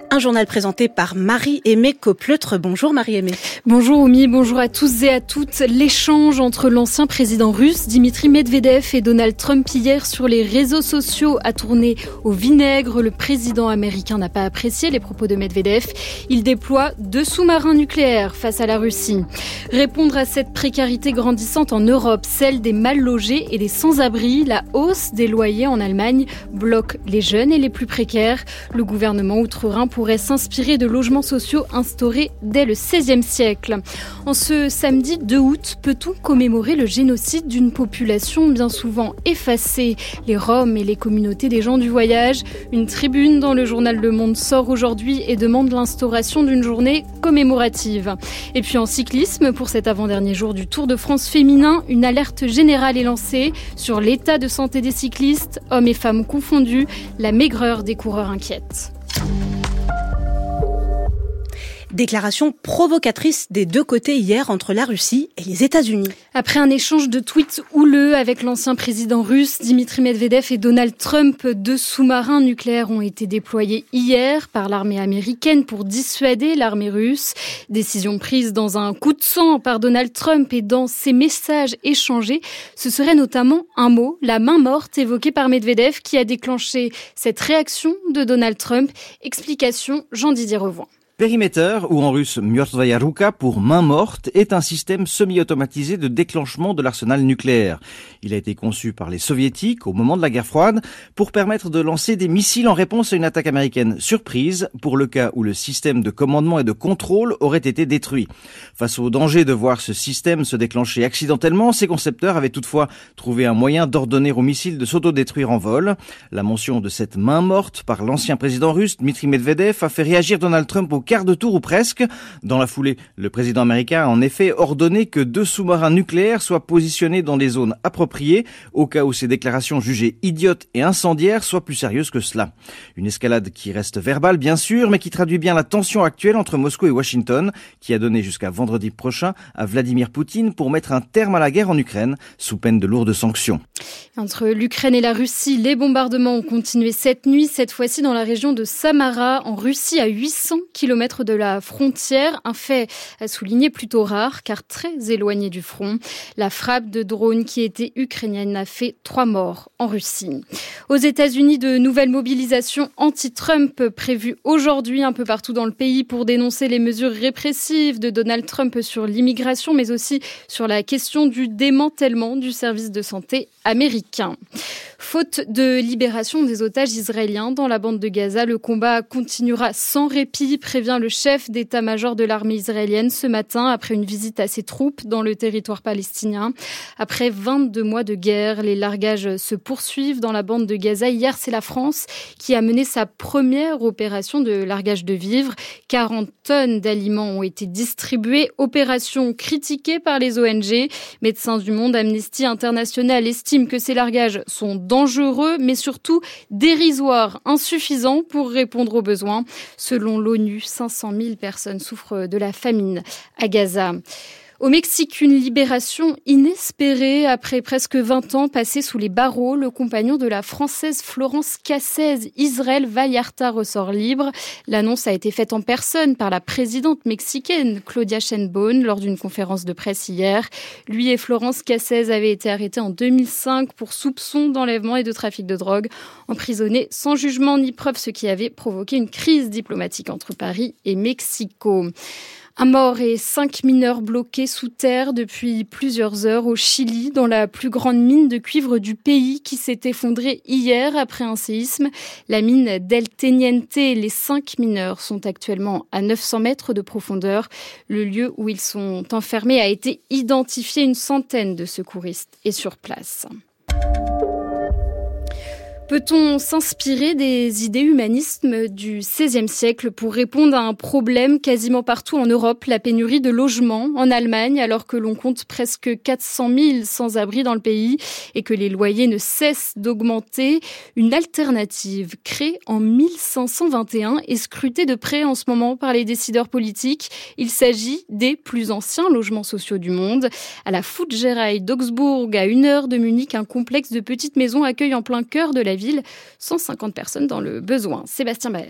Un journal présenté par Marie-Aimée Copleutre. Bonjour Marie-Aimée. Bonjour Oumi, bonjour à tous et à toutes. L'échange entre l'ancien président russe Dimitri Medvedev et Donald Trump hier sur les réseaux sociaux a tourné au vinaigre. Le président américain n'a pas apprécié les propos de Medvedev. Il déploie 2 sous-marins nucléaires face à la Russie. Répondre à cette précarité grandissante en Europe, celle des mal logés et des sans-abri, la hausse des loyers en Allemagne bloque les jeunes et les plus précaires. Le gouvernement outre-Rhin pourrait s'inspirer de logements sociaux instaurés dès le XVIe siècle. En ce samedi 2 août, peut-on commémorer le génocide d'une population bien souvent effacée, les Roms et les communautés des gens du voyage? Une tribune dans le journal Le Monde sort aujourd'hui et demande l'instauration d'une journée commémorative. Et puis en cyclisme, pour cet avant-dernier jour du Tour de France féminin, une alerte générale est lancée sur l'état de santé des cyclistes, hommes et femmes confondus. La maigreur des coureurs inquiète. Déclaration provocatrice des deux côtés hier entre la Russie et les États-Unis. Après un échange de tweets houleux avec l'ancien président russe Dimitri Medvedev et Donald Trump, 2 sous-marins nucléaires ont été déployés hier par l'armée américaine pour dissuader l'armée russe. Décision prise dans un coup de sang par Donald Trump et dans ses messages échangés. Ce serait notamment un mot, la main morte, évoqué par Medvedev qui a déclenché cette réaction de Donald Trump. Explication, Jean-Didier Revoin. Perimeter, ou en russe Mёrtvaya ruka pour main morte, est un système semi-automatisé de déclenchement de l'arsenal nucléaire. Il a été conçu par les soviétiques au moment de la guerre froide pour permettre de lancer des missiles en réponse à une attaque américaine surprise pour le cas où le système de commandement et de contrôle aurait été détruit. Face au danger de voir ce système se déclencher accidentellement, ses concepteurs avaient toutefois trouvé un moyen d'ordonner aux missiles de s'autodétruire en vol. La mention de cette main morte par l'ancien président russe Dmitri Medvedev a fait réagir Donald Trump au quart de tour ou presque. Dans la foulée, le président américain a en effet ordonné que 2 sous-marins nucléaires soient positionnés dans des zones appropriées au cas où ces déclarations jugées idiotes et incendiaires soient plus sérieuses que cela. Une escalade qui reste verbale bien sûr, mais qui traduit bien la tension actuelle entre Moscou et Washington, qui a donné jusqu'à vendredi prochain à Vladimir Poutine pour mettre un terme à la guerre en Ukraine sous peine de lourdes sanctions. Entre l'Ukraine et la Russie, les bombardements ont continué cette nuit, cette fois-ci dans la région de Samara, en Russie, à 800 km de la frontière. Un fait à souligner plutôt rare, car très éloigné du front. La frappe de drone qui était ukrainienne a fait 3 morts en Russie. Aux États-Unis, de nouvelles mobilisations anti-Trump prévues aujourd'hui un peu partout dans le pays pour dénoncer les mesures répressives de Donald Trump sur l'immigration, mais aussi sur la question du démantèlement du service de santé américain. Faute de libération des otages israéliens dans la bande de Gaza, le combat continuera sans répit, prévient le chef d'état-major de l'armée israélienne ce matin après une visite à ses troupes dans le territoire palestinien. Après 22 mois de guerre, les largages se poursuivent dans la bande de Gaza. Hier, c'est la France qui a mené sa première opération de largage de vivres. 40 tonnes d'aliments ont été distribuées. Opération critiquée par les ONG. Médecins du Monde, Amnesty International estiment que ces largages sont dangereux, mais surtout dérisoires, insuffisants pour répondre aux besoins. Selon l'ONU, 500 000 personnes souffrent de la famine à Gaza. Au Mexique, une libération inespérée. Après presque 20 ans passés sous les barreaux, le compagnon de la Française Florence Cassez, Israel Vallarta, ressort libre. L'annonce a été faite en personne par la présidente mexicaine Claudia Sheinbaum lors d'une conférence de presse hier. Lui et Florence Cassez avaient été arrêtés en 2005 pour soupçon d'enlèvement et de trafic de drogue, emprisonnés sans jugement ni preuve, ce qui avait provoqué une crise diplomatique entre Paris et Mexico. Un mort et 5 mineurs bloqués sous terre depuis plusieurs heures au Chili, dans la plus grande mine de cuivre du pays qui s'est effondrée hier après un séisme. La mine d'El Teniente, les 5 mineurs sont actuellement à 900 mètres de profondeur. Le lieu où ils sont enfermés a été identifié. Une centaine de secouristes est sur place. Peut-on s'inspirer des idées humanistes du XVIe siècle pour répondre à un problème quasiment partout en Europe, la pénurie de logements en Allemagne, alors que l'on compte presque 400 000 sans-abri dans le pays et que les loyers ne cessent d'augmenter? Une alternative créée en 1521 est scrutée de près en ce moment par les décideurs politiques. Il s'agit des plus anciens logements sociaux du monde. À la Foutgerei d'Augsbourg, à 1 heure de Munich, un complexe de petites maisons accueille en plein cœur de la ville 150 personnes dans le besoin. Sébastien Baer.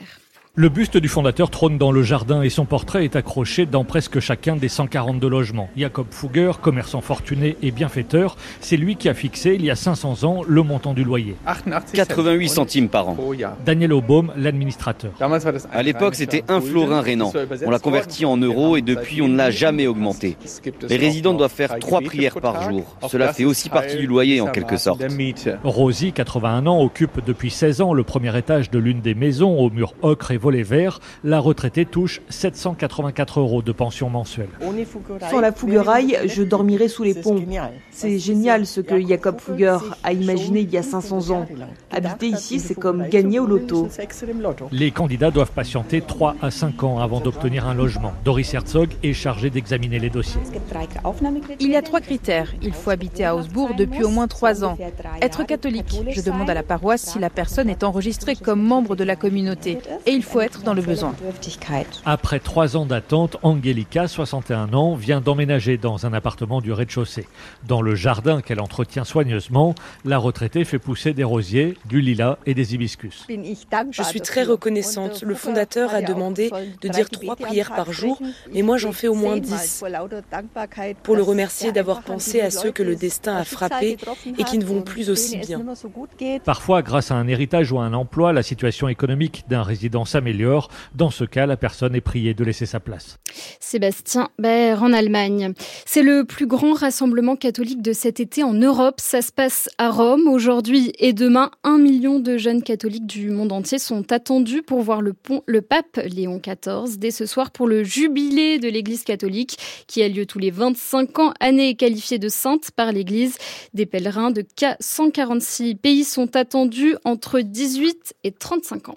Le buste du fondateur trône dans le jardin et son portrait est accroché dans presque chacun des 142 logements. Jakob Fugger, commerçant fortuné et bienfaiteur, c'est lui qui a fixé il y a 500 ans le montant du loyer. 88 centimes par an. Daniel Obaum, l'administrateur. À l'époque, c'était 1 florin rhénan. On l'a converti en euros et depuis, on ne l'a jamais augmenté. Les résidents doivent faire 3 prières par jour. Cela fait aussi partie du loyer en quelque sorte. Rosie, 81 ans, occupe depuis 16 ans le premier étage de l'une des maisons aux murs ocre et volets verts. La retraitée touche 784 € de pension mensuelle. Sans la Fugeraille, je dormirais sous les ponts. C'est génial ce que Jakob Fugger a imaginé il y a 500 ans. Habiter ici, c'est comme gagner au loto. Les candidats doivent patienter 3 à 5 ans avant d'obtenir un logement. Doris Herzog est chargée d'examiner les dossiers. Il y a 3 critères. Il faut habiter à Augsbourg depuis au moins 3 ans. Être catholique. Je demande à la paroisse si la personne est enregistrée comme membre de la communauté. Et il faut être dans le besoin. Après 3 ans d'attente, Angelika, 61 ans, vient d'emménager dans un appartement du rez-de-chaussée. Dans le jardin qu'elle entretient soigneusement, la retraitée fait pousser des rosiers, du lilas et des hibiscus. Je suis très reconnaissante. Le fondateur a demandé de dire 3 prières par jour, mais moi j'en fais au moins 10. Pour le remercier d'avoir pensé à ceux que le destin a frappés et qui ne vont plus aussi bien. Parfois, grâce à un héritage ou à un emploi, la situation économique d'un résident s'améliore. Dans ce cas, la personne est priée de laisser sa place. Sébastien Baer en Allemagne. C'est le plus grand rassemblement catholique de cet été en Europe. Ça se passe à Rome. Aujourd'hui et demain, 1 million de jeunes catholiques du monde entier sont attendus pour voir le pape Léon XIV dès ce soir pour le jubilé de l'Église catholique qui a lieu tous les 25 ans, année qualifiée de sainte par l'Église. Des pèlerins de 146 pays sont attendus entre 18 et 35 ans.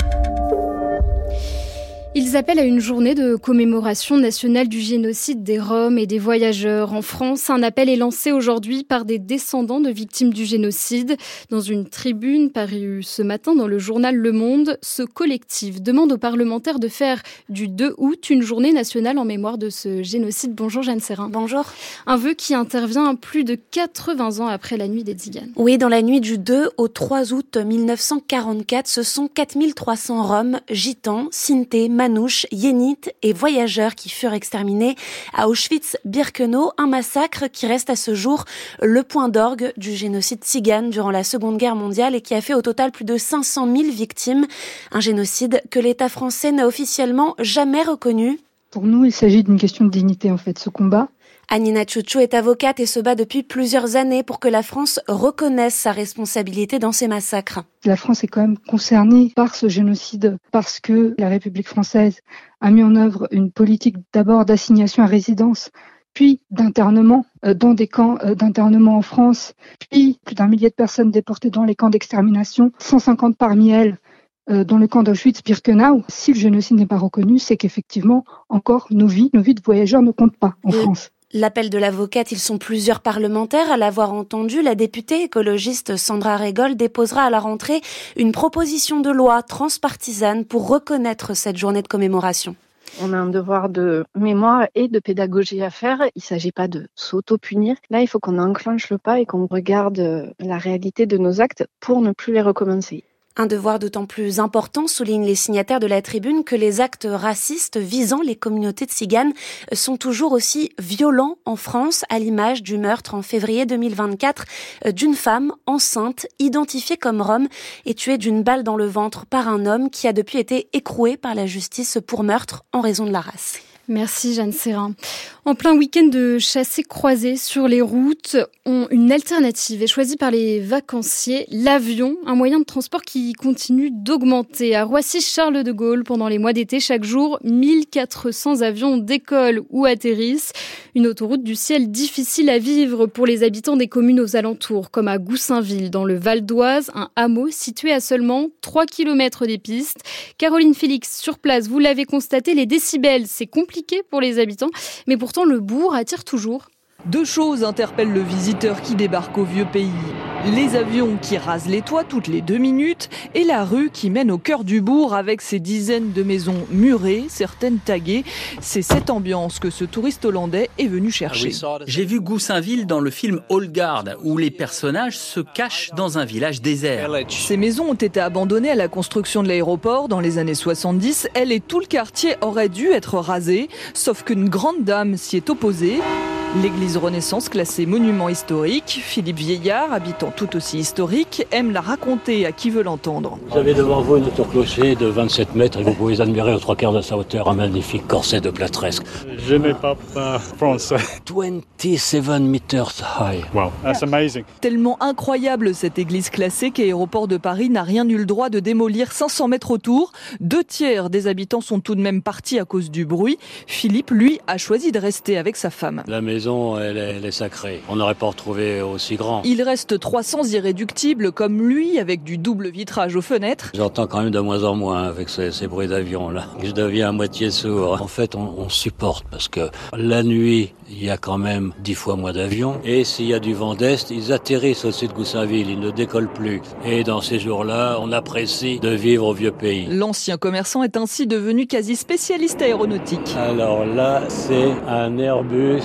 Ils appellent à une journée de commémoration nationale du génocide des Roms et des voyageurs. En France, un appel est lancé aujourd'hui par des descendants de victimes du génocide. Dans une tribune parue ce matin dans le journal Le Monde, ce collectif demande aux parlementaires de faire du 2 août une journée nationale en mémoire de ce génocide. Bonjour Jeanne Serrin. Bonjour. Un vœu qui intervient plus de 80 ans après la nuit des Tziganes. Oui, dans la nuit du 2 au 3 août 1944, ce sont 4300 Roms, Gitans, Sintés, Manouches, Yénites et voyageurs qui furent exterminés à Auschwitz-Birkenau, un massacre qui reste à ce jour le point d'orgue du génocide tzigane durant la Seconde Guerre mondiale et qui a fait au total plus de 500 000 victimes. Un génocide que l'État français n'a officiellement jamais reconnu. Pour nous, il s'agit d'une question de dignité en fait, ce combat. Anina Chouchou est avocate et se bat depuis plusieurs années pour que la France reconnaisse sa responsabilité dans ces massacres. La France est quand même concernée par ce génocide parce que la République française a mis en œuvre une politique d'abord d'assignation à résidence, puis d'internement dans des camps d'internement en France, puis plus d'1 millier de personnes déportées dans les camps d'extermination, 150 parmi elles dans le camp d'Auschwitz-Birkenau. Si le génocide n'est pas reconnu, c'est qu'effectivement, encore, nos vies de voyageurs ne comptent pas en France. L'appel de l'avocate, ils sont plusieurs parlementaires à l'avoir entendu. La députée écologiste Sandra Régol déposera à la rentrée une proposition de loi transpartisane pour reconnaître cette journée de commémoration. On a un devoir de mémoire et de pédagogie à faire. Il ne s'agit pas de s'auto-punir. Là, il faut qu'on enclenche le pas et qu'on regarde la réalité de nos actes pour ne plus les recommencer. Un devoir d'autant plus important, soulignent les signataires de la tribune, que les actes racistes visant les communautés tziganes sont toujours aussi violents en France, à l'image du meurtre en février 2024 d'une femme enceinte, identifiée comme Rome et tuée d'une balle dans le ventre par un homme qui a depuis été écroué par la justice pour meurtre en raison de la race. Merci Jeanne Serrin. En plein week-end de chassés-croisés sur les routes, une alternative est choisie par les vacanciers, l'avion, un moyen de transport qui continue d'augmenter. À Roissy-Charles de Gaulle, pendant les mois d'été, chaque jour, 1400 avions décollent ou atterrissent. Une autoroute du ciel difficile à vivre pour les habitants des communes aux alentours, comme à Goussainville, dans le Val d'Oise, un hameau situé à seulement 3 km des pistes. Caroline Félix, sur place, vous l'avez constaté, les décibels, c'est compliqué pour les habitants, mais pourtant le bourg attire toujours. Deux choses interpellent le visiteur qui débarque au vieux pays. Les avions qui rasent les toits toutes les 2 minutes et la rue qui mène au cœur du bourg avec ses dizaines de maisons murées, certaines taguées. C'est cette ambiance que ce touriste hollandais est venu chercher. J'ai vu Goussainville dans le film Old Guard, où les personnages se cachent dans un village désert. Ces maisons ont été abandonnées à la construction de l'aéroport dans les années 70. Elle et tout le quartier auraient dû être rasés, sauf qu'une grande dame s'y est opposée. L'église Renaissance, classée monument historique, Philippe Vieillard, habitant tout aussi historique, aime la raconter à qui veut l'entendre. Vous avez devant vous une tour-clocher de 27 mètres et vous pouvez admirer aux 3/4 de sa hauteur un magnifique corset de plâtresse. Je n'ai pas français. 27 meters high. Wow, that's amazing. Tellement incroyable cette église classée qu'Aéroport de Paris n'a rien eu le droit de démolir 500 mètres autour. 2/3 des habitants sont tout de même partis à cause du bruit. Philippe, lui, a choisi de rester avec sa femme. La maison, elle est sacrée. On n'aurait pas retrouvé aussi grand. Il reste 300 irréductibles comme lui, avec du double vitrage aux fenêtres. J'entends quand même de moins en moins avec ces bruits d'avion là. Je deviens à moitié sourd. En fait, on supporte parce que la nuit, il y a quand même 10 fois moins d'avions. Et s'il y a du vent d'est, ils atterrissent au-dessus de Goussainville, ils ne décollent plus. Et dans ces jours-là, on apprécie de vivre au vieux pays. L'ancien commerçant est ainsi devenu quasi spécialiste aéronautique. Alors là, c'est un Airbus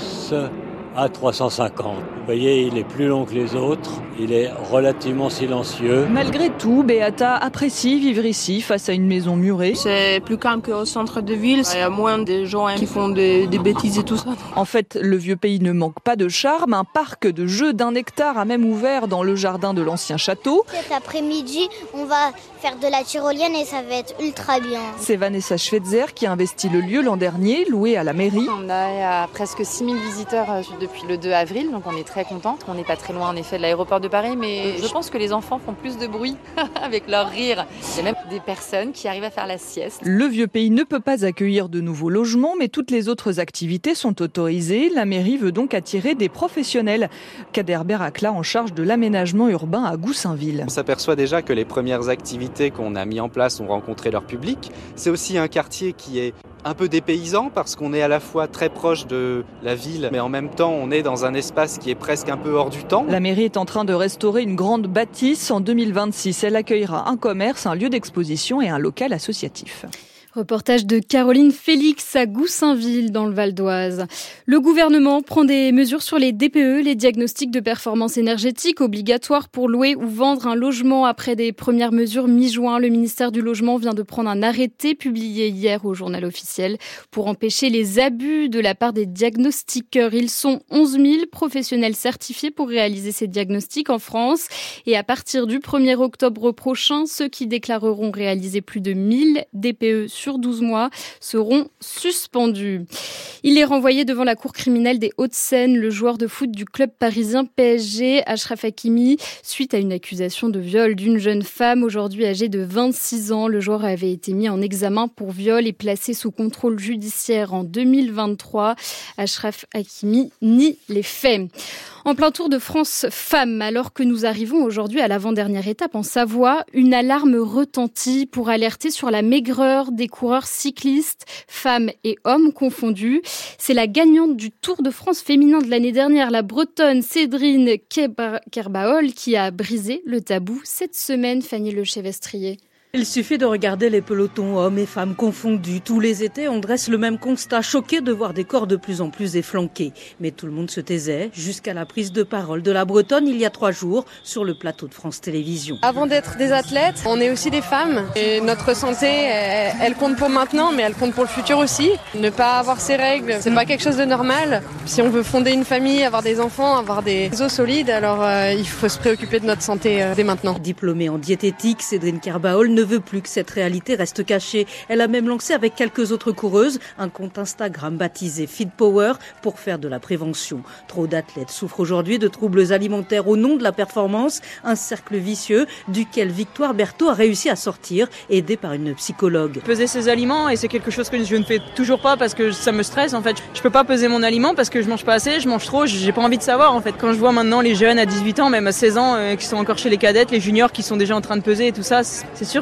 A350. Vous voyez, il est plus long que les autres, il est relativement silencieux. Malgré tout, Beata apprécie vivre ici face à une maison murée. C'est plus calme qu'au centre de ville, il y a moins de gens qui font des bêtises et tout ça. En fait, le vieux pays ne manque pas de charme. Un parc de jeux d'1 hectare a même ouvert dans le jardin de l'ancien château. Cet après-midi, on va faire de la tyrolienne et ça va être ultra bien. C'est Vanessa Schweitzer qui a investi le lieu l'an dernier, loué à la mairie. On a presque 6000 visiteurs depuis le 2 avril, donc on est très contents. On n'est pas très loin en effet de l'aéroport de Paris, mais je pense que les enfants font plus de bruit avec leur rire. Il y a même des personnes qui arrivent à faire la sieste. Le vieux pays ne peut pas accueillir de nouveaux logements, mais toutes les autres activités sont autorisées. La mairie veut donc attirer des professionnels. Kader Berakla en charge de l'aménagement urbain à Goussainville. On s'aperçoit déjà que les premières activités qu'on a mis en place ont rencontré leur public. C'est aussi un quartier qui est un peu dépaysant parce qu'on est à la fois très proche de la ville, mais en même temps on est dans un espace qui est presque un peu hors du temps. La mairie est en train de restaurer une grande bâtisse. En 2026, elle accueillera un commerce, un lieu d'exposition et un local associatif. Reportage de Caroline Félix à Goussainville dans le Val d'Oise. Le gouvernement prend des mesures sur les DPE, les diagnostics de performance énergétique obligatoires pour louer ou vendre un logement. Après des premières mesures mi-juin, le ministère du Logement vient de prendre un arrêté publié hier au journal officiel pour empêcher les abus de la part des diagnostiqueurs. Ils sont 11 000 professionnels certifiés pour réaliser ces diagnostics en France. Et à partir du 1er octobre prochain, ceux qui déclareront réaliser plus de 1000 DPE sur 12 mois seront suspendus. Il est renvoyé devant la cour criminelle des Hauts-de-Seine, le joueur de foot du club parisien PSG, Achraf Hakimi, suite à une accusation de viol d'une jeune femme aujourd'hui âgée de 26 ans. Le joueur avait été mis en examen pour viol et placé sous contrôle judiciaire en 2023. Achraf Hakimi nie les faits. En plein Tour de France femmes, alors que nous arrivons aujourd'hui à l'avant-dernière étape en Savoie, une alarme retentit pour alerter sur la maigreur des coureurs cyclistes, femmes et hommes confondus. C'est la gagnante du Tour de France féminin de l'année dernière, la Bretonne Cédrine Kerbaol, qui a brisé le tabou cette semaine, Fanny Lechevestrier. Il suffit de regarder les pelotons hommes et femmes confondus. Tous les étés, on dresse le même constat, choqué de voir des corps de plus en plus efflanqués. Mais tout le monde se taisait jusqu'à la prise de parole de la Bretonne il y a 3 jours sur le plateau de France Télévisions. Avant d'être des athlètes, on est aussi des femmes. Et notre santé, elle compte pour maintenant, mais elle compte pour le futur aussi. Ne pas avoir ses règles, c'est pas quelque chose de normal. Si on veut fonder une famille, avoir des enfants, avoir des os solides, alors il faut se préoccuper de notre santé dès maintenant. Diplômée en diététique, Cédrine Kerbaol ne veut plus que cette réalité reste cachée. Elle a même lancé avec quelques autres coureuses un compte Instagram baptisé Feed Power pour faire de la prévention. Trop d'athlètes souffrent aujourd'hui de troubles alimentaires au nom de la performance, un cercle vicieux duquel Victoire Berthaud a réussi à sortir, aidée par une psychologue. Peser ses aliments, et c'est quelque chose que je ne fais toujours pas parce que ça me stresse en fait. Je peux pas peser mon aliment parce que je mange pas assez, je mange trop, j'ai pas envie de savoir en fait. Quand je vois maintenant les jeunes à 18 ans, même à 16 ans qui sont encore chez les cadettes, les juniors qui sont déjà en train de peser et tout ça, c'est sûr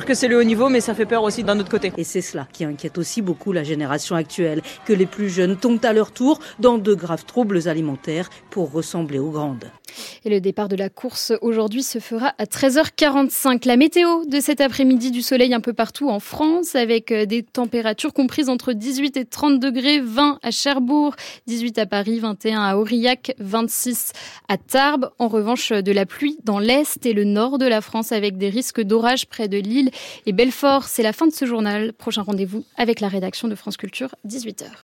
que c'est le haut niveau, mais ça fait peur aussi d'un autre côté. Et c'est cela qui inquiète aussi beaucoup la génération actuelle, que les plus jeunes tombent à leur tour dans de graves troubles alimentaires pour ressembler aux grandes. Et le départ de la course aujourd'hui se fera à 13h45. La météo de cet après-midi, du soleil un peu partout en France, avec des températures comprises entre 18 et 30 degrés, 20 à Cherbourg, 18 à Paris, 21 à Aurillac, 26 à Tarbes. En revanche, de la pluie dans l'est et le nord de la France, avec des risques d'orage près de Lille et Belfort. C'est la fin de ce journal. Prochain rendez-vous avec la rédaction de France Culture, 18h.